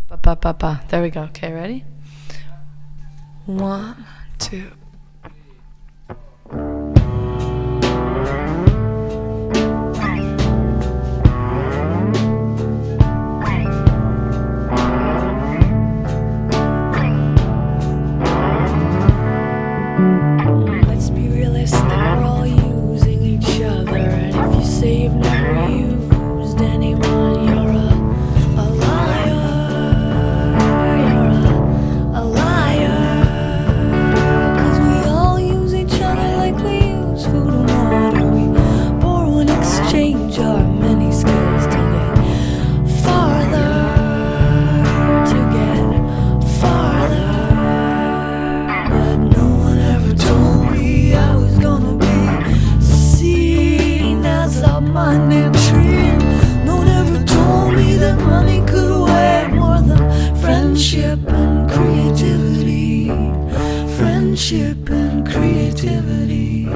Ba ba ba ba. There we go. Okay, ready? 1, 2. Let's be realistic, we're all using each other, and if you say you've never used anyone, you're a liar. You're a liar. 'Cause we all use each other like we use food and water. We borrow and exchange our many skills to get farther, to get farther. But no one ever told me I was gonna be seen as a money tree. No one ever told me that money could weigh more than friendship and creativity. Friendship and creativity.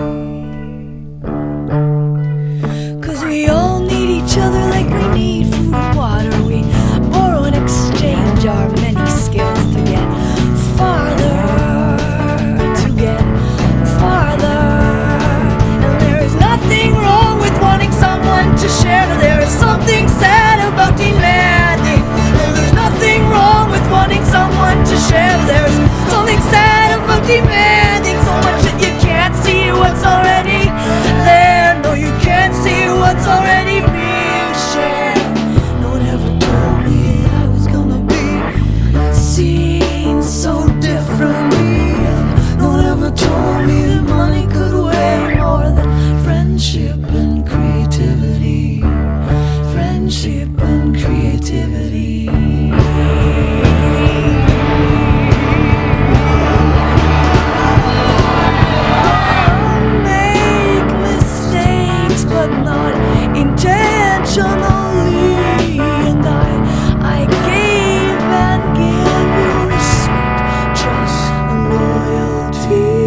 'Cause we all need each other like we need food and water. We borrow and exchange our many skills to get farther, to get farther. And there is nothing wrong with wanting someone to share. No, there is something sad about demanding. And there's nothing wrong with wanting someone to share. There's something sad about demanding so much that you can't see what's already there. No, you can't see what's already being shared. No one ever told me I was gonna be seen so differently. No one ever told me that money could weigh more than friendship and creativity. Friendship and creativity. Make mistakes, but not intentionally. And I gave and give you respect, trust, and loyalty.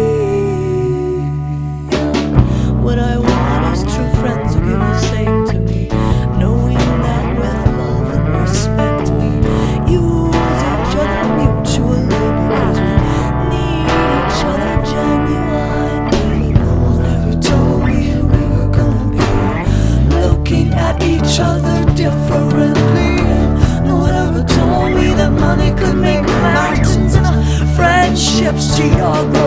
What I want is true friends who give the same to me, knowing that with love and respect we use each other mutually because we need each other genuinely. No one ever told me we were gonna be looking at each other differently. No one ever told me that money could make mountains in a friendship's geography.